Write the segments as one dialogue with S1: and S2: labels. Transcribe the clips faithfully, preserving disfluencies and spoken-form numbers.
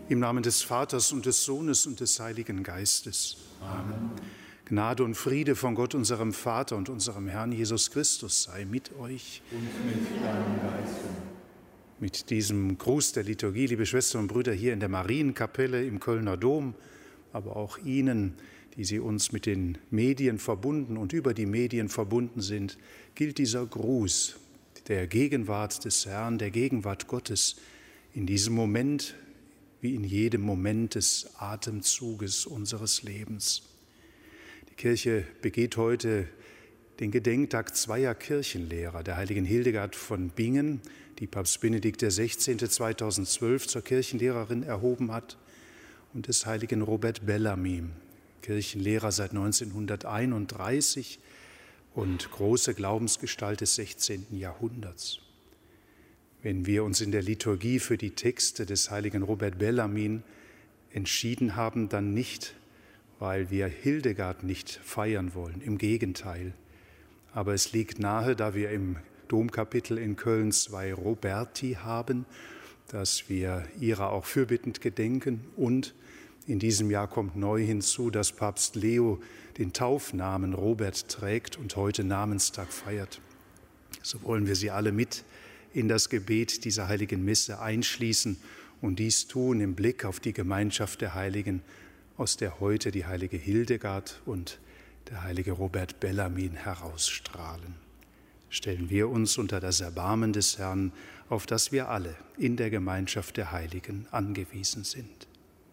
S1: Im Namen des Vaters und des Sohnes und des Heiligen Geistes. Amen. Gnade und Friede von Gott, unserem Vater und unserem Herrn Jesus Christus sei mit euch.
S2: Und mit deinem Geiste.
S1: Mit diesem Gruß der Liturgie, liebe Schwestern und Brüder, hier in der Marienkapelle im Kölner Dom, aber auch Ihnen, die Sie uns mit den Medien verbunden und über die Medien verbunden sind, gilt dieser Gruß der Gegenwart des Herrn, der Gegenwart Gottes in diesem Moment, wie in jedem Moment des Atemzuges unseres Lebens. Die Kirche begeht heute den Gedenktag zweier Kirchenlehrer, der heiligen Hildegard von Bingen, die Papst Benedikt der Sechzehnte zweitausendzwölf zur Kirchenlehrerin erhoben hat, und des heiligen Robert Bellamy, Kirchenlehrer seit neunzehnhunderteinunddreißig und große Glaubensgestalt des sechzehnten Jahrhunderts. Wenn wir uns in der Liturgie für die Texte des heiligen Robert Bellamy entschieden haben, dann nicht, weil wir Hildegard nicht feiern wollen, im Gegenteil. Aber es liegt nahe, da wir im Domkapitel in Köln zwei Roberti haben, dass wir ihrer auch fürbittend gedenken. Und in diesem Jahr kommt neu hinzu, dass Papst Leo den Taufnamen Robert trägt und heute Namenstag feiert. So wollen wir sie alle mit in das Gebet dieser heiligen Messe einschließen und dies tun im Blick auf die Gemeinschaft der Heiligen, aus der heute die heilige Hildegard und der heilige Robert Bellamy herausstrahlen. Stellen wir uns unter das Erbarmen des Herrn, auf das wir alle in der Gemeinschaft der Heiligen angewiesen sind.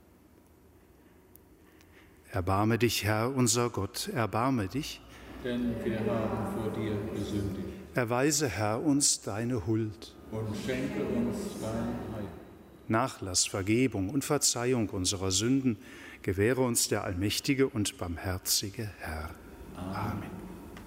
S1: Erbarme dich, Herr, unser Gott, erbarme dich,
S2: denn wir haben vor dir gesündigt.
S1: Erweise, Herr, uns deine Huld
S2: und schenke uns dein Heil.
S1: Nachlass, Vergebung und Verzeihung unserer Sünden gewähre uns der allmächtige und barmherzige Herr. Amen. Amen.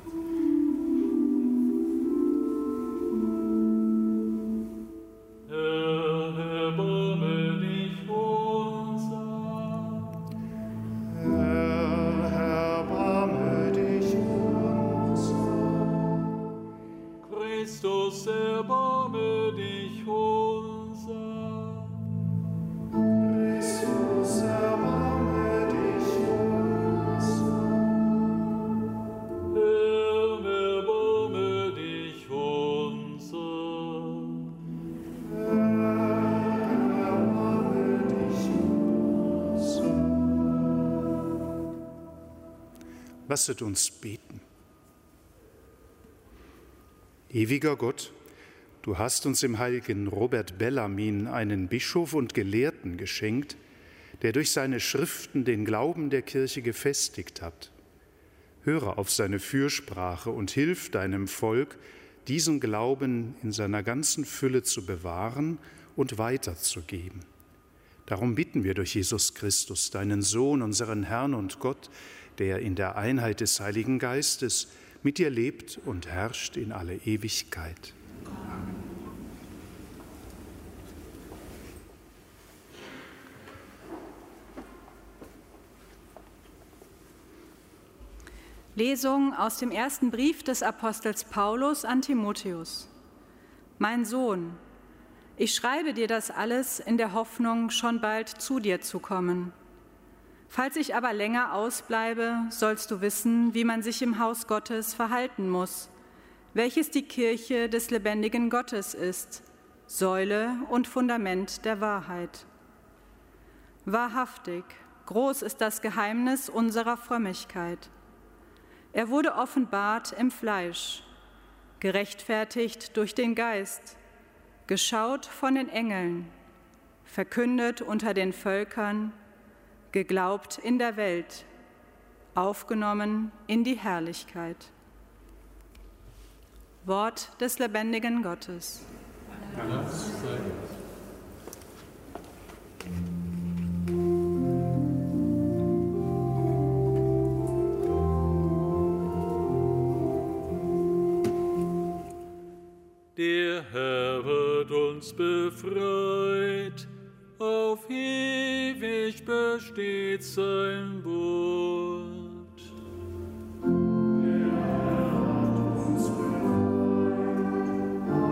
S1: Lasset uns beten. Ewiger Gott, du hast uns im heiligen Robert Bellamy einen Bischof und Gelehrten geschenkt, der durch seine Schriften den Glauben der Kirche gefestigt hat. Höre auf seine Fürsprache und hilf deinem Volk, diesen Glauben in seiner ganzen Fülle zu bewahren und weiterzugeben. Darum bitten wir durch Jesus Christus, deinen Sohn, unseren Herrn und Gott, der in der Einheit des Heiligen Geistes mit dir lebt und herrscht in alle Ewigkeit. Amen.
S3: Lesung aus dem ersten Brief des Apostels Paulus an Timotheus. Mein Sohn, ich schreibe dir das alles in der Hoffnung, schon bald zu dir zu kommen. Falls ich aber länger ausbleibe, sollst du wissen, wie man sich im Haus Gottes verhalten muss, welches die Kirche des lebendigen Gottes ist, Säule und Fundament der Wahrheit. Wahrhaftig, groß ist das Geheimnis unserer Frömmigkeit. Er wurde offenbart im Fleisch, gerechtfertigt durch den Geist, geschaut von den Engeln, verkündet unter den Völkern, geglaubt in der Welt, aufgenommen in die Herrlichkeit. Wort des lebendigen Gottes.
S2: Dank sei Gott. Der Herr wird uns befreit, auf ewig besteht sein Wort. Der Herr hat uns befreit, auf ewig besteht sein Wort.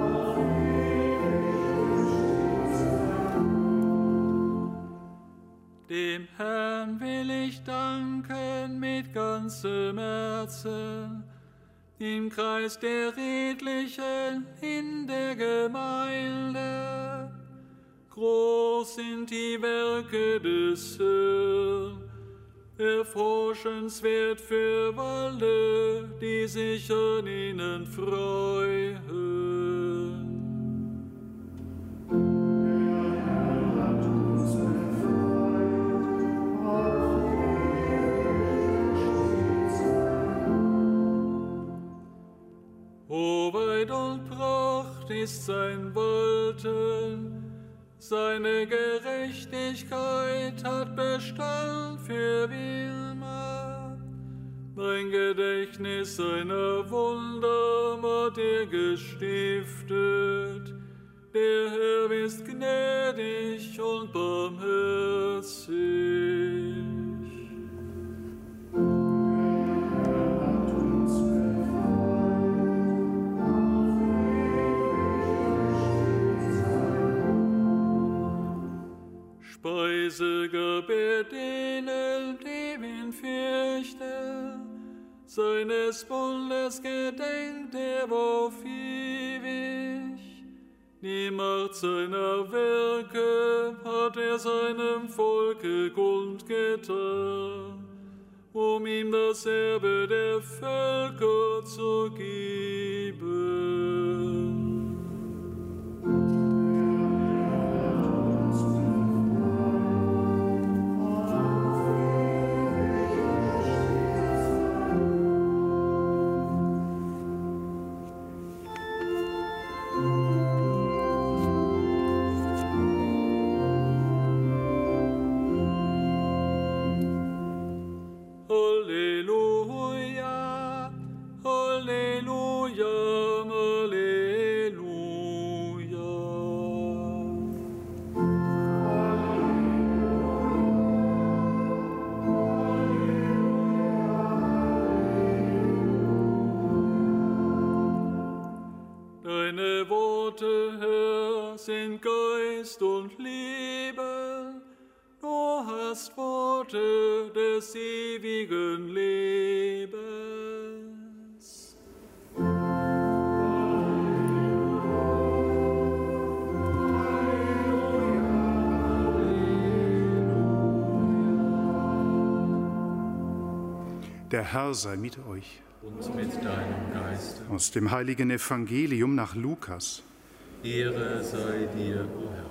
S4: Dem Herrn will ich danken mit ganzem Herzen, im Kreis der Redlichen in der Gemeinde. Groß sind die Werke des Herrn, erforschenswert für alle, die sich an ihnen freuen. O Weit und Pracht ist sein Walten, seine Gerechtigkeit hat Bestand für immer. Ein Gedächtnis seiner Wunder hat er gestiftet. Der Herr ist gnädig und barmherzig. Speise gab er denen, die ihn fürchten, seines Bundes gedenkt er auf ewig. Die Macht seiner Werke hat er seinem Volke kundgetan, um ihm das Erbe der Völker zu geben. Deine Worte, Herr, sind Geist und Leben. Du hast Worte des ewigen Lebens.
S1: Der Herr sei mit euch.
S4: Und mit deinem Geiste.
S1: Aus dem heiligen Evangelium nach Lukas.
S4: Ehre sei dir, o Herr.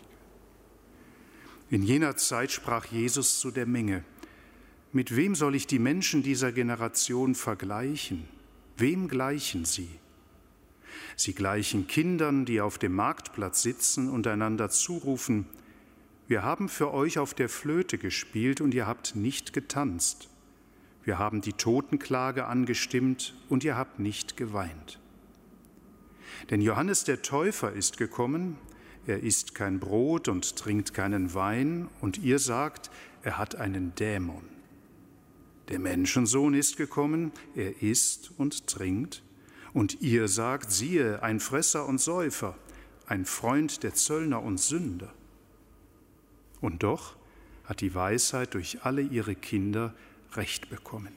S1: In jener Zeit sprach Jesus zu der Menge: Mit wem soll ich die Menschen dieser Generation vergleichen? Wem gleichen sie? Sie gleichen Kindern, die auf dem Marktplatz sitzen und einander zurufen: Wir haben für euch auf der Flöte gespielt und ihr habt nicht getanzt. Wir haben die Totenklage angestimmt und ihr habt nicht geweint. Denn Johannes der Täufer ist gekommen, er isst kein Brot und trinkt keinen Wein, und ihr sagt, er hat einen Dämon. Der Menschensohn ist gekommen, er isst und trinkt, und ihr sagt, siehe, ein Fresser und Säufer, ein Freund der Zöllner und Sünder. Und doch hat die Weisheit durch alle ihre Kinder Recht bekommen.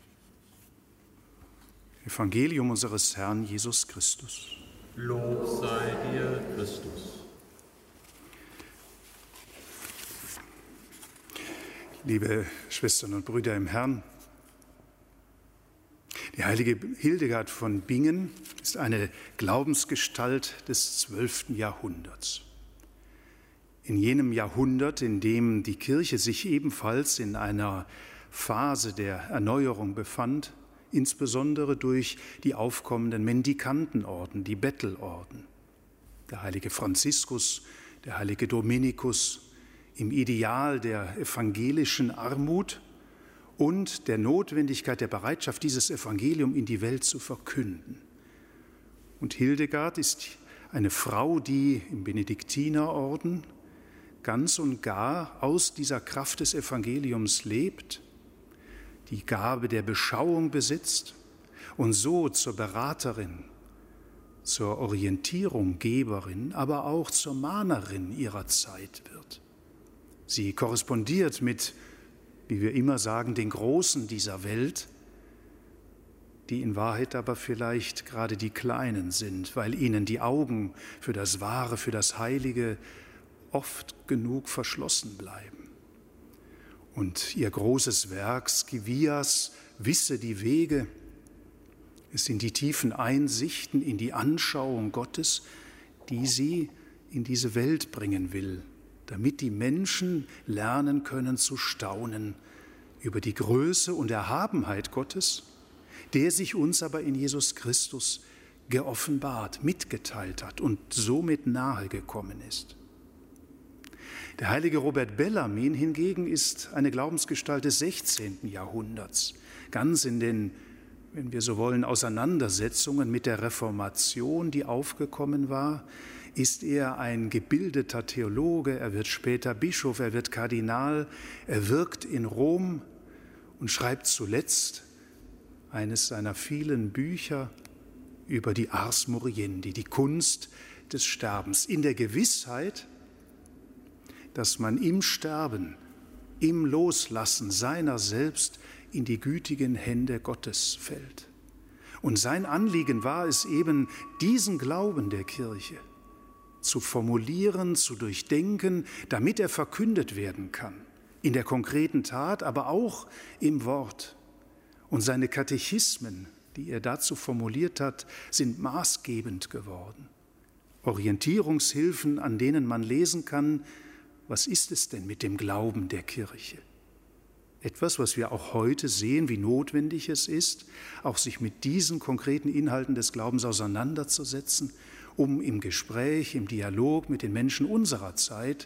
S1: Evangelium unseres Herrn Jesus Christus.
S4: Lob sei dir, Christus.
S1: Liebe Schwestern und Brüder im Herrn, die heilige Hildegard von Bingen ist eine Glaubensgestalt des zwölften Jahrhunderts. In jenem Jahrhundert, in dem die Kirche sich ebenfalls in einer Phase der Erneuerung befand, insbesondere durch die aufkommenden Mendikantenorden, die Bettelorden. Der heilige Franziskus, der heilige Dominikus im Ideal der evangelischen Armut und der Notwendigkeit, der Bereitschaft, dieses Evangelium in die Welt zu verkünden. Und Hildegard ist eine Frau, die im Benediktinerorden ganz und gar aus dieser Kraft des Evangeliums lebt, die Gabe der Beschauung besitzt und so zur Beraterin, zur Orientierung, Geberin, aber auch zur Mahnerin ihrer Zeit wird. Sie korrespondiert mit, wie wir immer sagen, den Großen dieser Welt, die in Wahrheit aber vielleicht gerade die Kleinen sind, weil ihnen die Augen für das Wahre, für das Heilige oft genug verschlossen bleiben. Und ihr großes Werk, Scivias, wisse die Wege, es sind die tiefen Einsichten in die Anschauung Gottes, die sie in diese Welt bringen will, damit die Menschen lernen können zu staunen über die Größe und Erhabenheit Gottes, der sich uns aber in Jesus Christus geoffenbart, mitgeteilt hat und somit nahe gekommen ist. Der heilige Robert Bellarmin hingegen ist eine Glaubensgestalt des sechzehnten Jahrhunderts, ganz in den, wenn wir so wollen, Auseinandersetzungen mit der Reformation, die aufgekommen war, ist er ein gebildeter Theologe, er wird später Bischof, er wird Kardinal, er wirkt in Rom und schreibt zuletzt eines seiner vielen Bücher über die Ars Moriendi, die Kunst des Sterbens, in der Gewissheit, dass man im Sterben, im Loslassen seiner selbst in die gütigen Hände Gottes fällt. Und sein Anliegen war es eben, diesen Glauben der Kirche zu formulieren, zu durchdenken, damit er verkündet werden kann, in der konkreten Tat, aber auch im Wort. Und seine Katechismen, die er dazu formuliert hat, sind maßgebend geworden. Orientierungshilfen, an denen man lesen kann, was ist es denn mit dem Glauben der Kirche? Etwas, was wir auch heute sehen, wie notwendig es ist, auch sich mit diesen konkreten Inhalten des Glaubens auseinanderzusetzen, um im Gespräch, im Dialog mit den Menschen unserer Zeit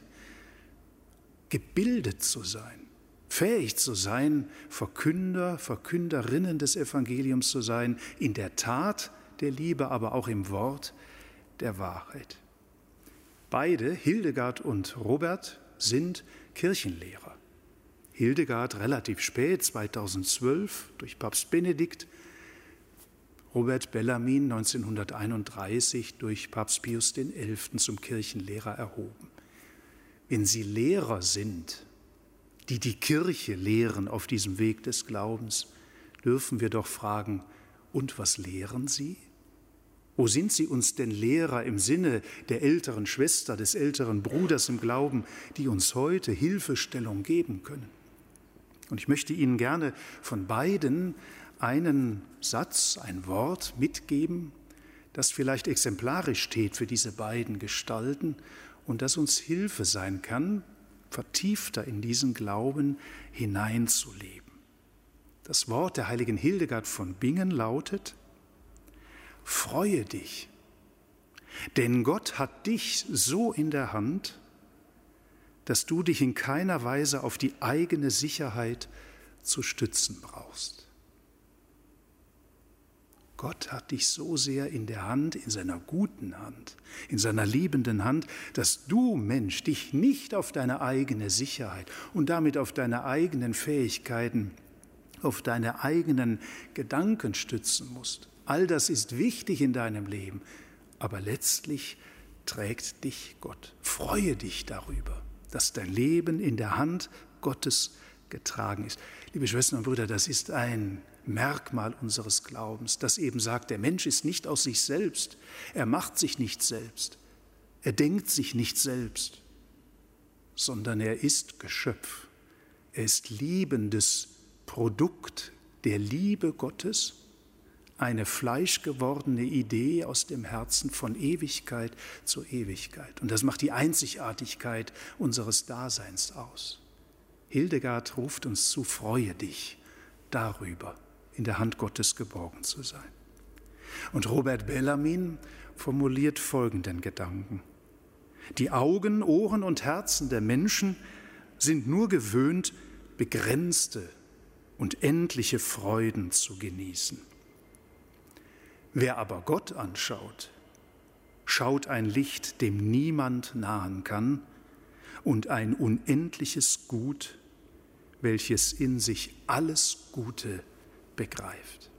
S1: gebildet zu sein, fähig zu sein, Verkünder, Verkünderinnen des Evangeliums zu sein, in der Tat der Liebe, aber auch im Wort der Wahrheit. Beide, Hildegard und Robert, sind Kirchenlehrer. Hildegard relativ spät, zweitausendzwölf, durch Papst Benedikt, Robert Bellarmin neunzehnhunderteinunddreißig durch Papst Pius der Elfte zum Kirchenlehrer erhoben. Wenn Sie Lehrer sind, die die Kirche lehren auf diesem Weg des Glaubens, dürfen wir doch fragen, und was lehren Sie? Wo sind Sie uns denn Lehrer im Sinne der älteren Schwester, des älteren Bruders im Glauben, die uns heute Hilfestellung geben können? Und ich möchte Ihnen gerne von beiden einen Satz, ein Wort mitgeben, das vielleicht exemplarisch steht für diese beiden Gestalten und das uns Hilfe sein kann, vertiefter in diesen Glauben hineinzuleben. Das Wort der heiligen Hildegard von Bingen lautet: Freue dich, denn Gott hat dich so in der Hand, dass du dich in keiner Weise auf die eigene Sicherheit zu stützen brauchst. Gott hat dich so sehr in der Hand, in seiner guten Hand, in seiner liebenden Hand, dass du, Mensch, dich nicht auf deine eigene Sicherheit und damit auf deine eigenen Fähigkeiten, auf deine eigenen Gedanken stützen musst. All das ist wichtig in deinem Leben, aber letztlich trägt dich Gott. Freue dich darüber, dass dein Leben in der Hand Gottes getragen ist. Liebe Schwestern und Brüder, das ist ein Merkmal unseres Glaubens, das eben sagt, der Mensch ist nicht aus sich selbst, er macht sich nicht selbst, er denkt sich nicht selbst, sondern er ist Geschöpf, er ist liebendes Produkt der Liebe Gottes, eine fleischgewordene Idee aus dem Herzen von Ewigkeit zu Ewigkeit. Und das macht die Einzigartigkeit unseres Daseins aus. Hildegard ruft uns zu, freue dich darüber, in der Hand Gottes geborgen zu sein. Und Robert Bellarmin formuliert folgenden Gedanken: Die Augen, Ohren und Herzen der Menschen sind nur gewöhnt, begrenzte und endliche Freuden zu genießen. Wer aber Gott anschaut, schaut ein Licht, dem niemand nahen kann, und ein unendliches Gut, welches in sich alles Gute begreift.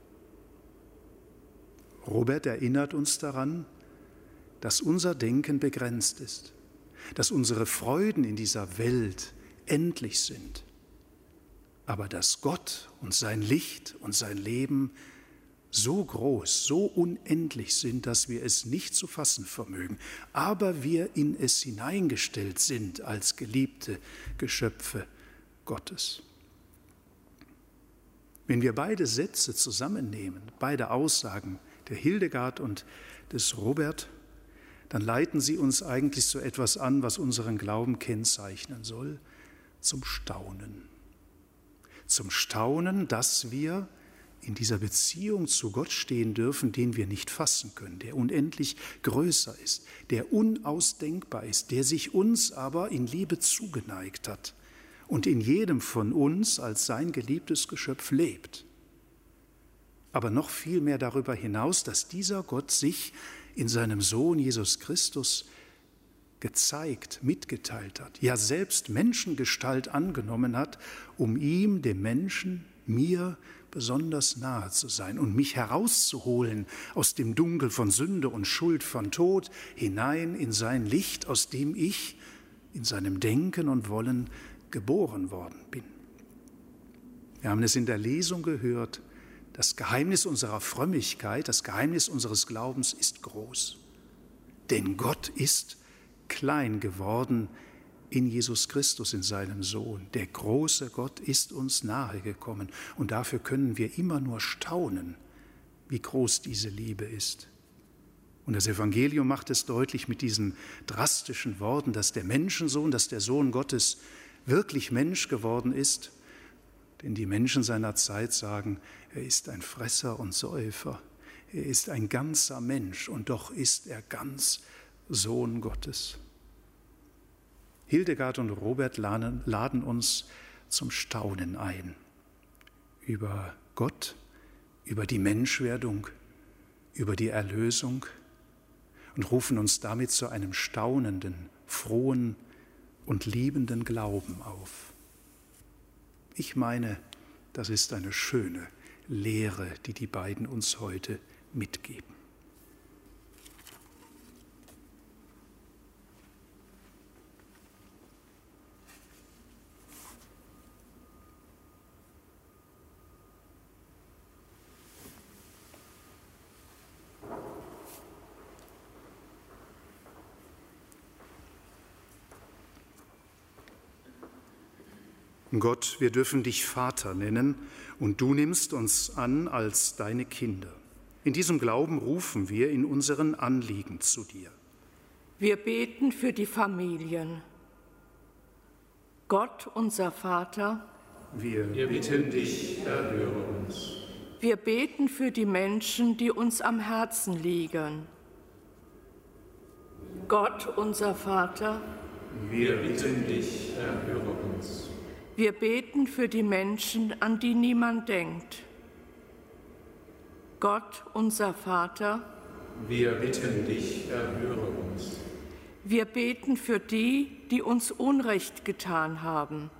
S1: Robert erinnert uns daran, dass unser Denken begrenzt ist, dass unsere Freuden in dieser Welt endlich sind, aber dass Gott und sein Licht und sein Leben so groß, so unendlich sind, dass wir es nicht zu fassen vermögen, aber wir in es hineingestellt sind als geliebte Geschöpfe Gottes. Wenn wir beide Sätze zusammennehmen, beide Aussagen der Hildegard und des Robert, dann leiten sie uns eigentlich so etwas an, was unseren Glauben kennzeichnen soll, zum Staunen. Zum Staunen, dass wir in dieser Beziehung zu Gott stehen dürfen, den wir nicht fassen können, der unendlich größer ist, der unausdenkbar ist, der sich uns aber in Liebe zugeneigt hat und in jedem von uns als sein geliebtes Geschöpf lebt. Aber noch viel mehr darüber hinaus, dass dieser Gott sich in seinem Sohn Jesus Christus gezeigt, mitgeteilt hat, ja selbst Menschengestalt angenommen hat, um ihm, dem Menschen, mir besonders nahe zu sein und mich herauszuholen aus dem Dunkel von Sünde und Schuld, von Tod, hinein in sein Licht, aus dem ich in seinem Denken und Wollen geboren worden bin. Wir haben es in der Lesung gehört, das Geheimnis unserer Frömmigkeit, das Geheimnis unseres Glaubens ist groß. Denn Gott ist klein geworden in Jesus Christus, in seinem Sohn. Der große Gott ist uns nahe gekommen. Und dafür können wir immer nur staunen, wie groß diese Liebe ist. Und das Evangelium macht es deutlich mit diesen drastischen Worten, dass der Menschensohn, dass der Sohn Gottes wirklich Mensch geworden ist. Denn die Menschen seiner Zeit sagen, er ist ein Fresser und Säufer. Er ist ein ganzer Mensch und doch ist er ganz Sohn Gottes. Hildegard und Robert laden uns zum Staunen ein über Gott, über die Menschwerdung, über die Erlösung und rufen uns damit zu einem staunenden, frohen und liebenden Glauben auf. Ich meine, das ist eine schöne Lehre, die die beiden uns heute mitgeben. Gott, wir dürfen dich Vater nennen und du nimmst uns an als deine Kinder. In diesem Glauben rufen wir in unseren Anliegen zu dir.
S5: Wir beten für die Familien. Gott, unser Vater,
S1: wir, wir bitten dich, erhöre uns.
S5: Wir beten für die Menschen, die uns am Herzen liegen. Gott, unser Vater,
S1: wir bitten dich, erhöre uns.
S5: Wir beten für die Menschen, an die niemand denkt. Gott, unser Vater,
S1: wir bitten dich, erhöre uns.
S5: Wir beten für die, die uns Unrecht getan haben.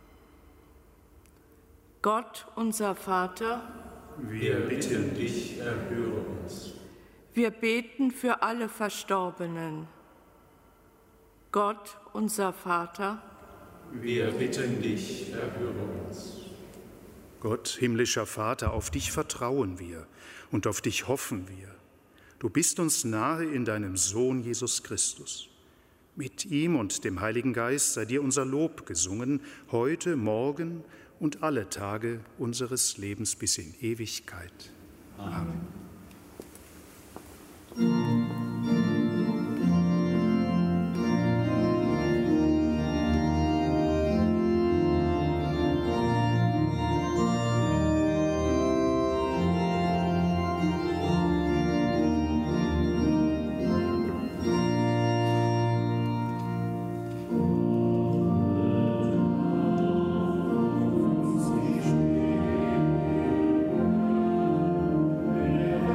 S5: Gott, unser Vater,
S1: wir bitten dich, erhöre uns.
S5: Wir beten für alle Verstorbenen. Gott, unser Vater,
S1: wir bitten dich, erhöre uns. Gott, himmlischer Vater, auf dich vertrauen wir und auf dich hoffen wir. Du bist uns nahe in deinem Sohn Jesus Christus. Mit ihm und dem Heiligen Geist sei dir unser Lob gesungen, heute, morgen und alle Tage unseres Lebens bis in Ewigkeit. Amen.
S2: Amen.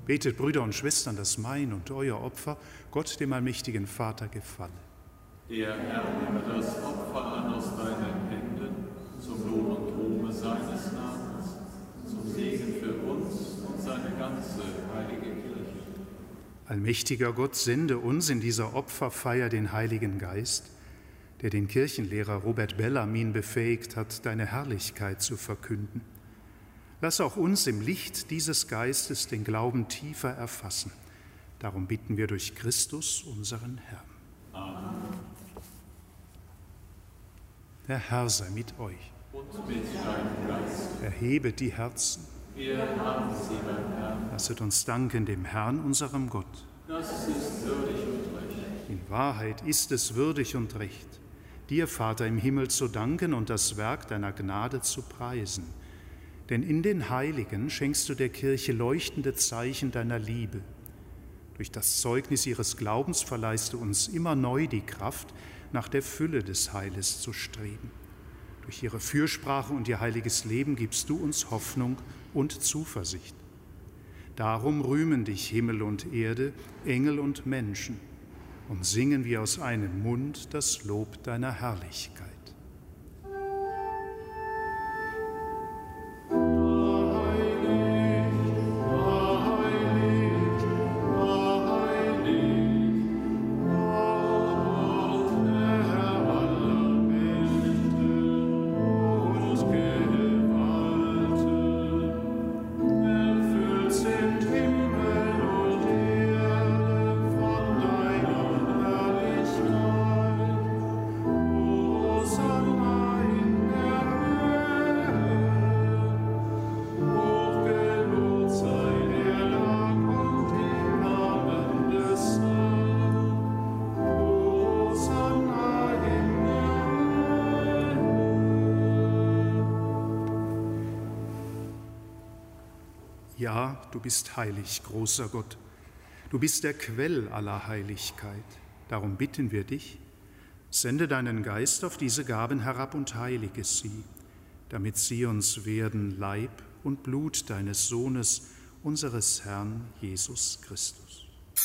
S1: Betet, Brüder und Schwestern, dass mein und euer Opfer Gott, dem allmächtigen Vater, gefalle.
S6: Der Herr nehme das Opfer an aus deinen Händen, zum Lohn und Ruhme seines Namens, zum Segen für uns und seine ganze heilige Kirche.
S1: Allmächtiger Gott, sende uns in dieser Opferfeier den Heiligen Geist, der den Kirchenlehrer Robert Bellarmin befähigt hat, deine Herrlichkeit zu verkünden. Lass auch uns im Licht dieses Geistes den Glauben tiefer erfassen. Darum bitten wir durch Christus, unseren Herrn.
S6: Amen.
S1: Der Herr sei mit euch.
S6: Und mit deinem Geist.
S1: Erhebet die Herzen.
S6: Wir haben sie beim Herrn.
S1: Lasset uns danken dem Herrn, unserem Gott.
S6: Das ist würdig und recht.
S1: In Wahrheit ist es würdig und recht, dir, Vater im Himmel, zu danken und das Werk deiner Gnade zu preisen. Denn in den Heiligen schenkst du der Kirche leuchtende Zeichen deiner Liebe. Durch das Zeugnis ihres Glaubens verleihst du uns immer neu die Kraft, nach der Fülle des Heiles zu streben. Durch ihre Fürsprache und ihr heiliges Leben gibst du uns Hoffnung und Zuversicht. Darum rühmen dich Himmel und Erde, Engel und Menschen, und singen wir aus einem Mund das Lob deiner Herrlichkeit. Ja, du bist heilig, großer Gott. Du bist der Quell aller Heiligkeit. Darum bitten wir dich, sende deinen Geist auf diese Gaben herab und heilige sie, damit sie uns werden Leib und Blut deines Sohnes, unseres Herrn Jesus Christus.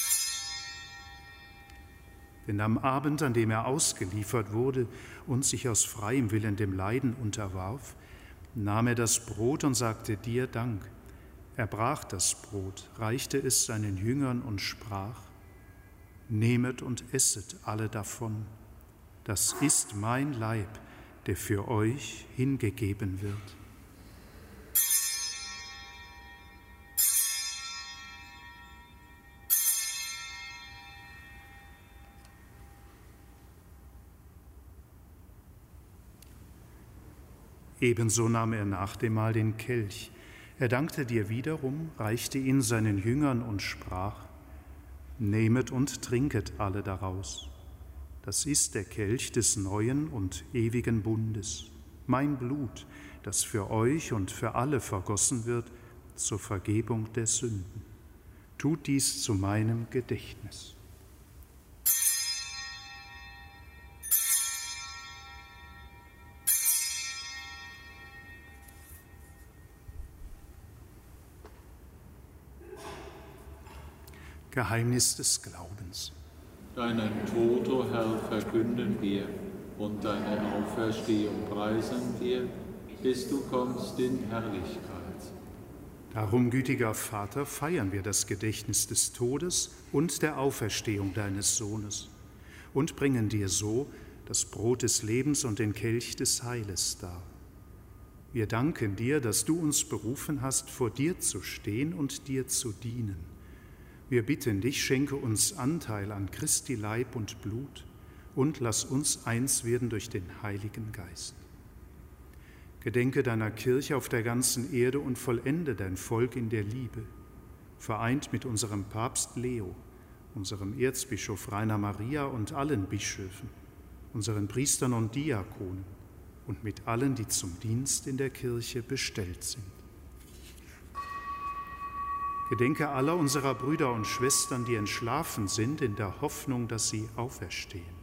S1: Denn am Abend, an dem er ausgeliefert wurde und sich aus freiem Willen dem Leiden unterwarf, nahm er das Brot und sagte dir Dank. Er brach das Brot, reichte es seinen Jüngern und sprach: Nehmet und esset alle davon. Das ist mein Leib, der für euch hingegeben wird. Ebenso nahm er nach dem Mahl den Kelch. Er dankte dir wiederum, reichte ihn seinen Jüngern und sprach: Nehmet und trinket alle daraus. Das ist der Kelch des neuen und ewigen Bundes, mein Blut, das für euch und für alle vergossen wird zur Vergebung der Sünden. Tut dies zu meinem Gedächtnis. Geheimnis des Glaubens.
S6: Deinen Tod, o Herr, verkünden wir und deine Auferstehung preisen wir, bis du kommst in Herrlichkeit.
S1: Darum, gütiger Vater, feiern wir das Gedächtnis des Todes und der Auferstehung deines Sohnes und bringen dir so das Brot des Lebens und den Kelch des Heiles dar. Wir danken dir, dass du uns berufen hast, vor dir zu stehen und dir zu dienen. Wir bitten dich, schenke uns Anteil an Christi Leib und Blut und lass uns eins werden durch den Heiligen Geist. Gedenke deiner Kirche auf der ganzen Erde und vollende dein Volk in der Liebe, vereint mit unserem Papst Leo, unserem Erzbischof Rainer Maria und allen Bischöfen, unseren Priestern und Diakonen und mit allen, die zum Dienst in der Kirche bestellt sind. Gedenke aller unserer Brüder und Schwestern, die entschlafen sind, in der Hoffnung, dass sie auferstehen.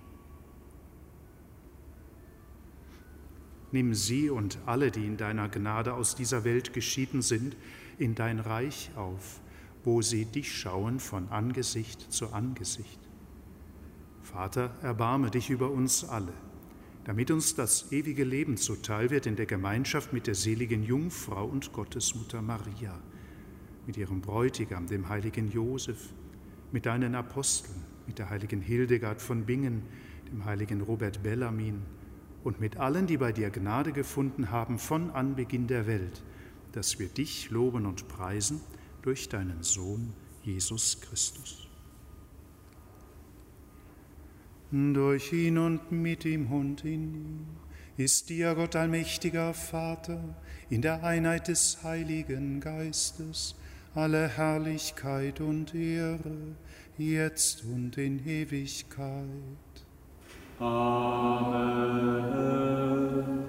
S1: Nimm sie und alle, die in deiner Gnade aus dieser Welt geschieden sind, in dein Reich auf wo sie dich schauen von Angesicht zu Angesicht. Vater, erbarme dich über uns alle, damit uns das ewige Leben zuteil wird in der Gemeinschaft mit der seligen Jungfrau und Gottesmutter Maria, mit ihrem Bräutigam, dem heiligen Josef, mit deinen Aposteln, mit der heiligen Hildegard von Bingen, dem heiligen Robert Bellarmin und mit allen, die bei dir Gnade gefunden haben von Anbeginn der Welt, dass wir dich loben und preisen durch deinen Sohn Jesus Christus. Durch ihn und mit ihm und in ihm ist dir, Gott allmächtiger Vater, in der Einheit des Heiligen Geistes, alle Herrlichkeit und Ehre, jetzt und in Ewigkeit.
S6: Amen.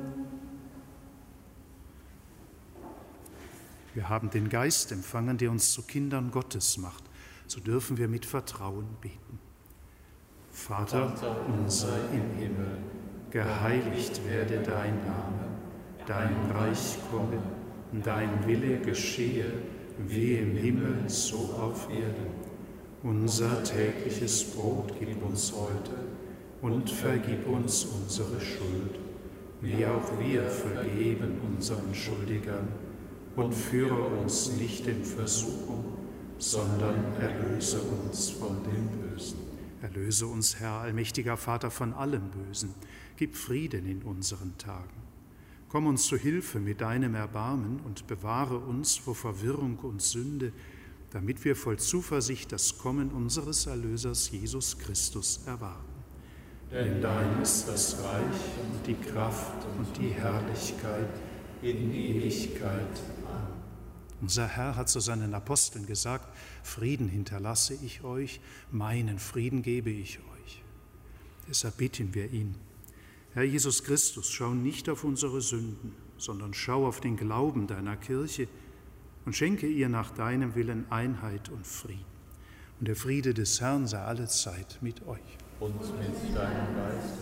S1: Wir haben den Geist empfangen, der uns zu Kindern Gottes macht. So dürfen wir mit Vertrauen beten. Vater,
S6: Vater unser im Himmel,
S1: geheiligt werde dein Name, dein Reich komme, dein Wille geschehe, wie im Himmel, so auf Erden. Unser tägliches Brot gib uns heute und vergib uns unsere Schuld, wie auch wir vergeben unseren Schuldigern. Und führe uns nicht in Versuchung, sondern erlöse uns von dem Bösen. Erlöse uns, Herr, allmächtiger Vater, von allem Bösen. Gib Frieden in unseren Tagen. Komm uns zu Hilfe mit deinem Erbarmen und bewahre uns vor Verwirrung und Sünde, damit wir voll Zuversicht das Kommen unseres Erlösers Jesus Christus erwarten. Denn dein ist das Reich und die Kraft und die Herrlichkeit in Ewigkeit. Unser Herr hat zu seinen Aposteln gesagt, Frieden hinterlasse ich euch, meinen Frieden gebe ich euch. Deshalb bitten wir ihn, Herr Jesus Christus, schau nicht auf unsere Sünden, sondern schau auf den Glauben deiner Kirche und schenke ihr nach deinem Willen Einheit und Frieden. Und der Friede des Herrn sei allezeit mit euch.
S6: Und mit deinem Geist.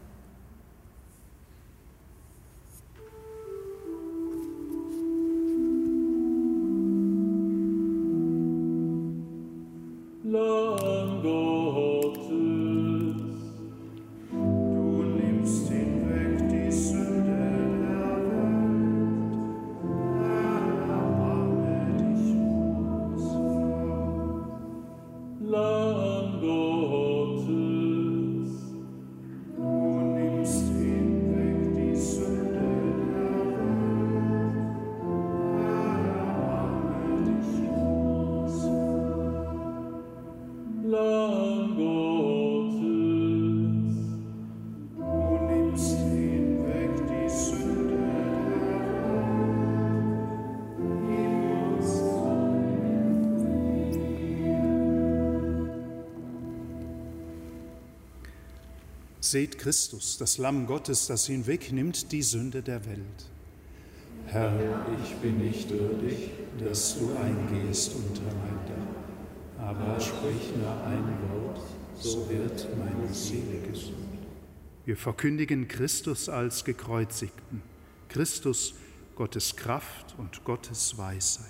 S4: Lamm Gottes,
S2: Du nimmst hinweg die Sünde der Welt, erbarme dich unser.
S4: Lamm Gottes,
S2: Du nimmst hinweg die Sünde der Welt, erbarme dich unser.
S4: Lamm Gottes,
S2: Du nimmst hinweg die Sünde der Welt, gib uns deinen Frieden.
S1: Seht Christus, das Lamm Gottes, das hinwegnimmt die Sünde der Welt. Herr, ich bin nicht würdig, dass du eingehst unter mein Dach, aber sprich nur ein Wort, so wird meine Seele gesund. Wir verkündigen Christus als Gekreuzigten, Christus, Gottes Kraft und Gottes Weisheit.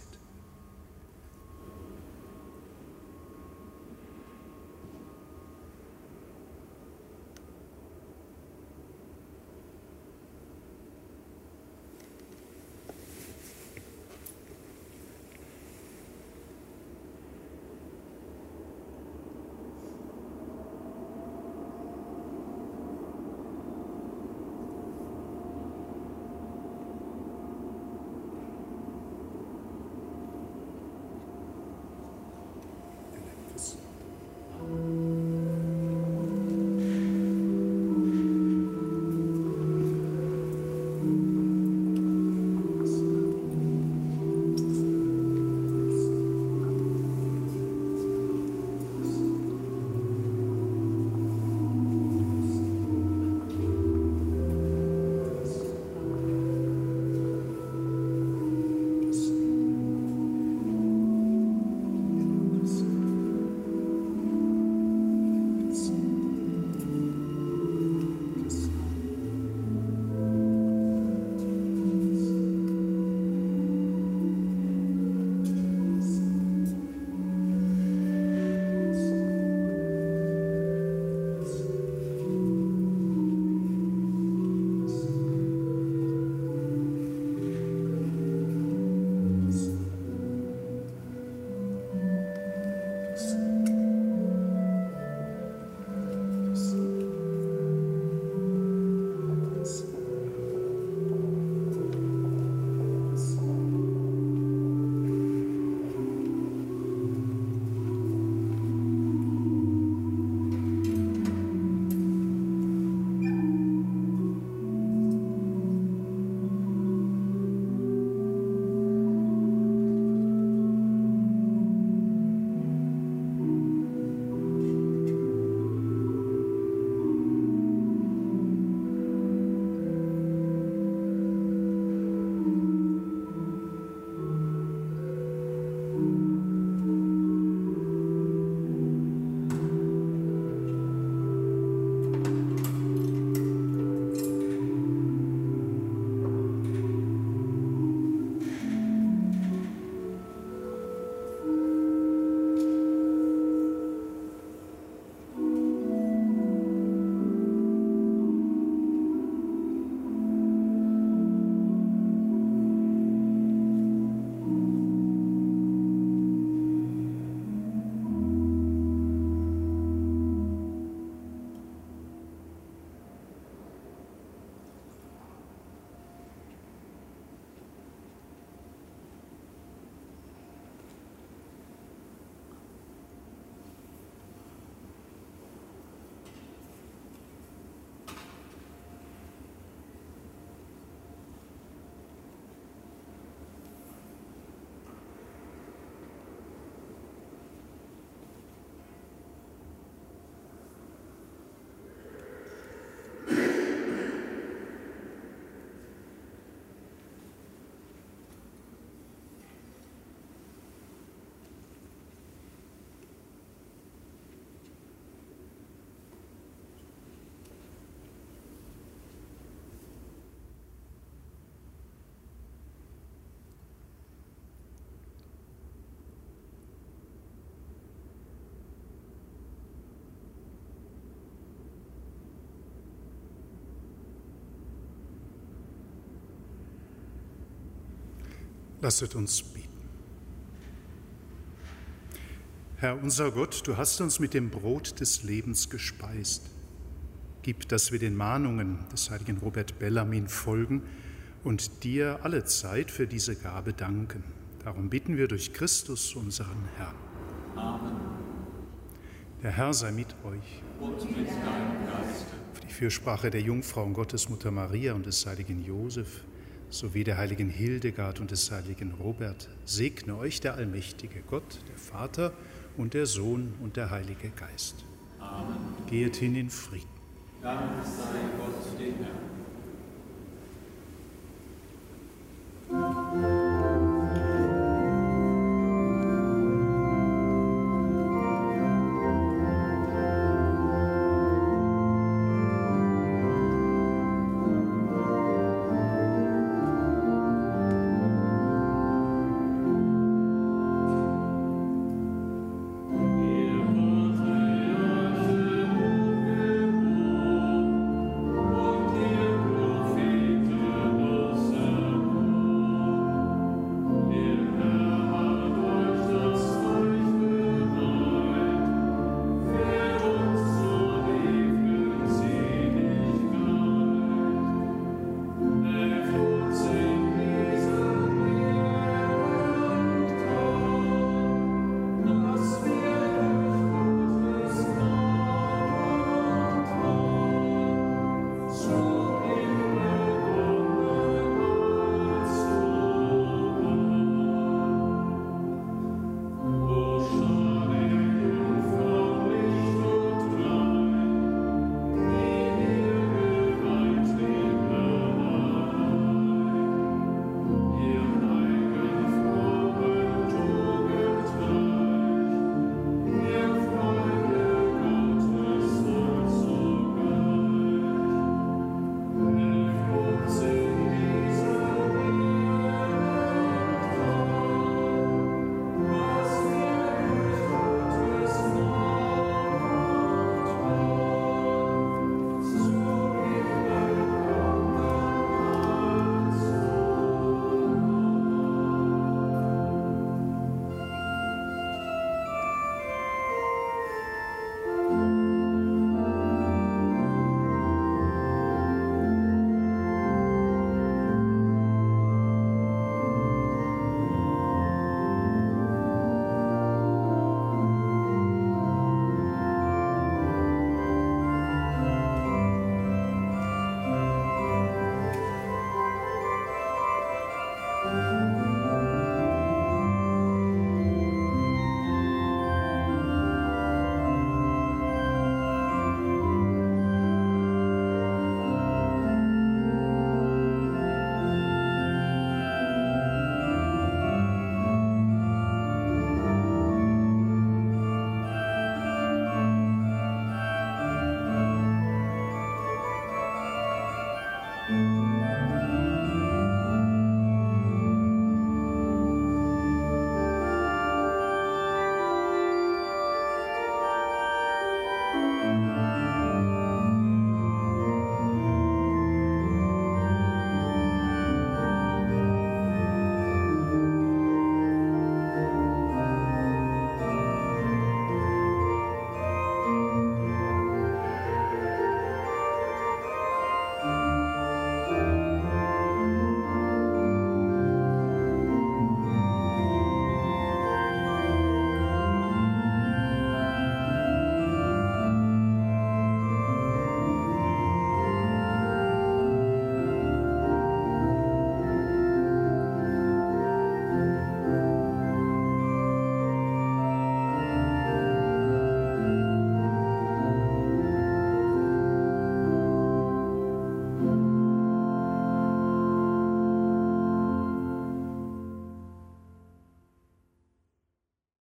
S1: Lasset uns beten. Herr unser Gott, du hast uns mit dem Brot des Lebens gespeist. Gib, dass wir den Mahnungen des heiligen Robert Bellarmin folgen und dir alle Zeit für diese Gabe danken. Darum bitten wir durch Christus, unseren Herrn.
S6: Amen.
S1: Der Herr sei mit euch.
S6: Und mit deinem Geiste.
S1: Für die Fürsprache der Jungfrau und Gottesmutter Maria und des heiligen Josef sowie der heiligen Hildegard und des heiligen Robert segne euch der allmächtige Gott, der Vater und der Sohn und der Heilige Geist.
S6: Amen.
S1: Geht hin in Frieden.
S6: Dank sei Gott dem Herrn.